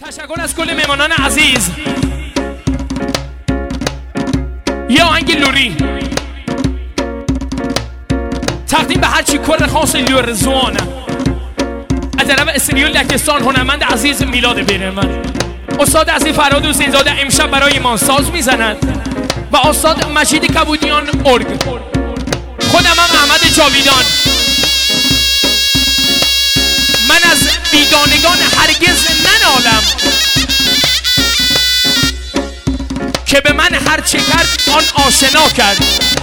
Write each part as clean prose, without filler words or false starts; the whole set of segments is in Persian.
تشکر از کل مهمانان عزیز. یه آهنگ لوری تقدیم به هرچی کر خاص لورزوانه از طرف استریو لکستان هنرمند عزیز میلاد بیرمن. استاد عزیز فرهاد حسین‌زاده امشب برای ما ساز میزند و استاد مجید کبودیان ارگ. خودم هم احمد جاویدان. من از بیگانگان هرگز ننالم که به من هر چه کرد آن آشنا کرد.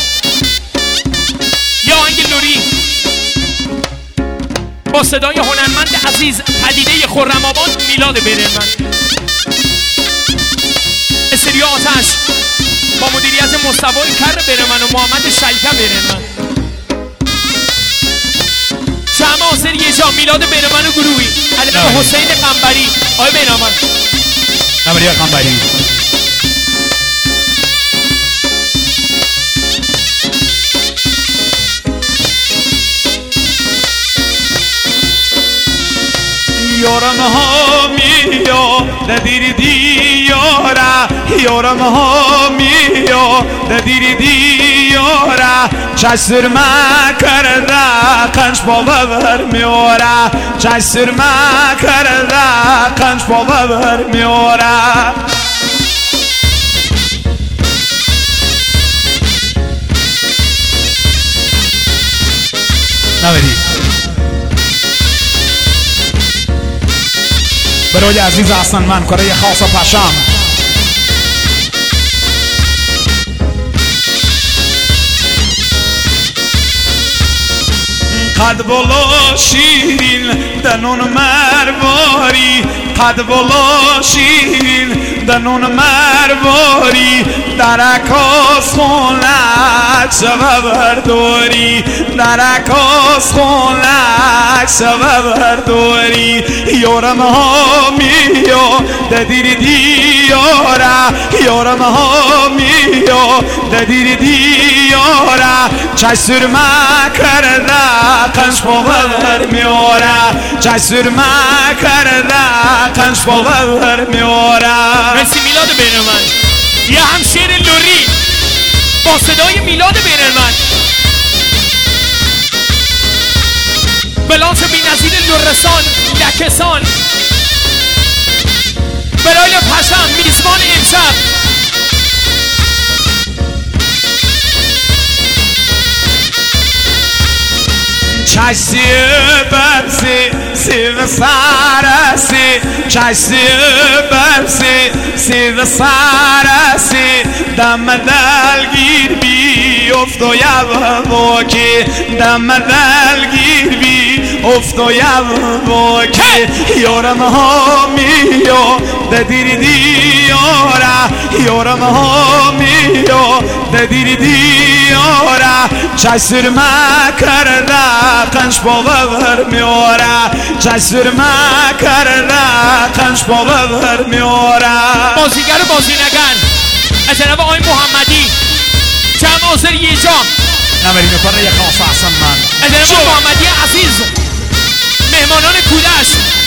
یا آهنگ لوری با صدای هنرمند عزیز پدیده خرم‌آباد میلاد بیرمن. استریو آتش با مدیریت مصطفی کر بیرمن و محمد شیکه بیرمن. شمع آسر یه جا میلاد بیرمن و گروهی علیه حسین قنبری. آقای بیرمن قنبری قنبری یارم ها میا ددیر دیاره یارم ها میا ددیر دیاره چشر ما کرده قنش باور میاره چشر ما کرده قنش باور میاره نبری برای عزیز اصلا من کره خاص پشم قد بالا شیرین دنون مرباری قد بالا شیرین دنون مرباری درکاس خونک سبب داری درکاس خونک سبب داری یارم ها میا ددیر دیاره یارم ها میا ددیر دیاره چشر ما کرده قنش باور میاره چشر ما کرده قنش باور میاره. مرسی میلاد بیرمن. یه همشیر لوری با صدای میلاد بیرمن. بلانس بی نظیر لورستان لکستان برای پشم میزبان امشب. چشی برسی سیو سرسی چشی برسی سیو سرسی دم دلگیر بی افتو یواکی دم دلگیر بی افتو یواکی یارم ها میا ددیر دیاره یارم ها میا ددیر دیاره چشر ما کرده قنش باور میاره چشر ما کرده قنش باور میاره. بازیگر و بازینگر از طرف آقای محمدی جمع حاضر یه جا نبری میکنه یه خاص احسن من از طرف محمدی عزیز مهمانان کودش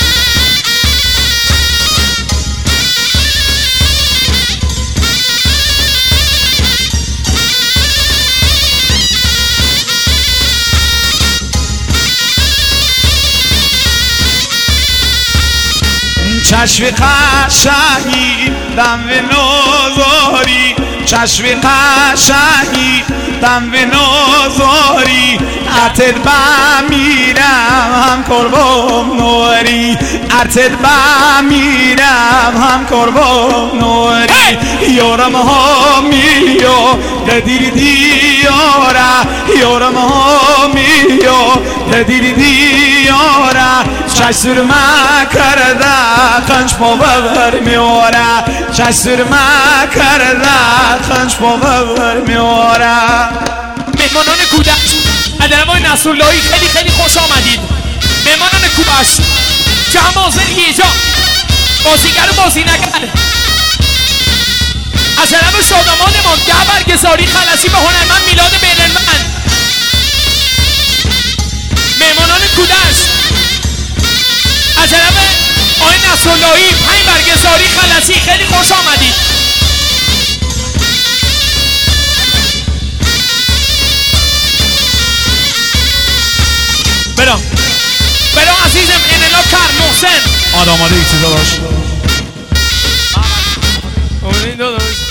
چشم قشنگی دم و نازاری چشم قشنگی دم و نازاری ارتد بمیرم هم قربان نوری ارتد بمیرم هم قربان نوری یارم ها میا ددیر دیاره یارم ها میا ددیر دیاره چشر ما کرده قنش باور میاره چشر ما کرده قنش باور میاره. مهمانان کودش از طرف آقای نصراللهی خیلی خیلی خوش آمدید. مهمانان کودش جمع حاضر یه جا بازیگر و بازینگر از طرف شادمانمان ده برگزاری خلصی به هنرمند میلاد بیرمن. مهمانان کودش از طرف آقای نصراللهی 5 برگزاری برو عزیزم انلا کار محسن آماده ایتی داداش آماده داداش